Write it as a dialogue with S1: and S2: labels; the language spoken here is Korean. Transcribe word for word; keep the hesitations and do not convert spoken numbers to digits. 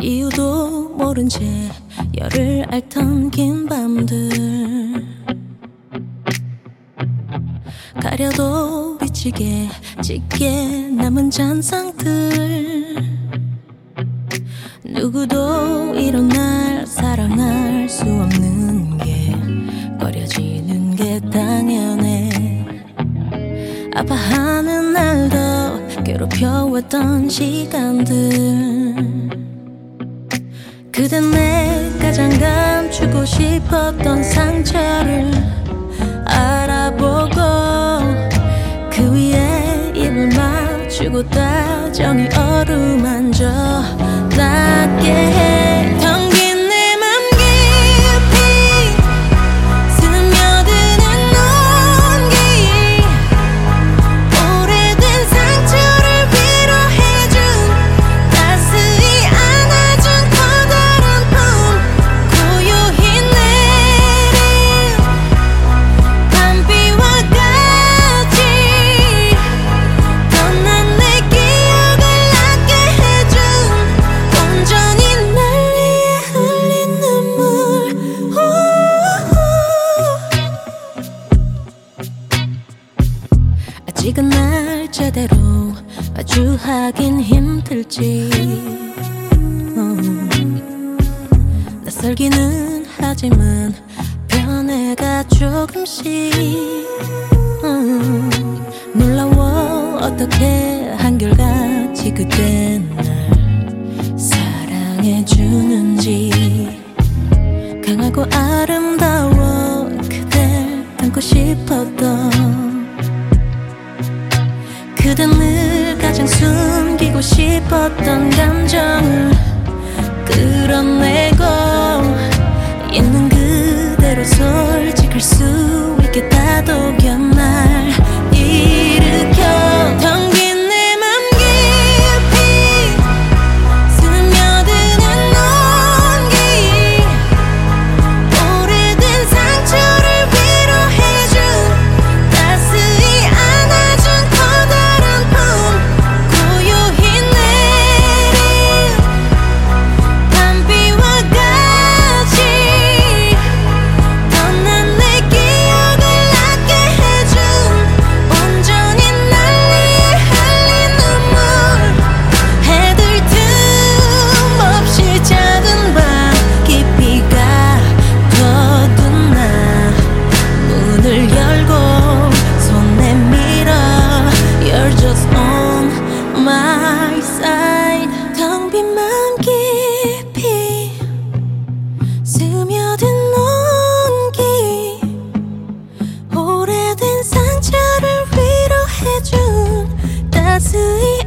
S1: 이유도 모른 채 열을 앓던 긴 밤들, 가려도 비치게 짙게 남은 잔상들. 누구도 이런 날 사랑할 수 없는 게 버려지는 게 당연해. 아파하는 날도 괴롭혀왔던 시간들, 그댄 내 가장 감추고 싶었던 상처를 알아보고 그 위에 입을 맞추고 다정히 어루만져 낫게 해. 텅빈 내 맘 깊이 스며드는 온기, 오래된 상처를 위로해준 따스히 안아준 커다란 품, 고요히 내린 밤비와 같이 떠난 내 기억을 낫게 해준 온전히 날 위해 흘린 눈물. 아직은 날 제대로 마주하긴 힘들지. 음. 낯설기는 하지만 변해가 조금씩. 음. 놀라워 어떻게 한결같이 그때 날 사랑해주는지. 강하고 아름다워 그댈 담고 싶었던, 그댄 늘 가장 숨기고 싶었던 감정을 끌어내고 있는 그대로 솔직할 수 있게 다독여 날 일으켜. 텅빈 내 맘 깊이 스며드는 온기, 오래된 상처를 위로해준 따스히 안아준 커다란 품, 고요히 내린 밤비와 같이 떠난 내 기억을 낫게 해준 온전히 날 위해 흘린 눈물. 해들 틈 없이 작은 밤 깊이가 더둔 나 문을 열고 손 내밀어 You're just on my side. 텅빈 맘 깊이 스며든 온기, 오래된 상처를 위로해준 따스히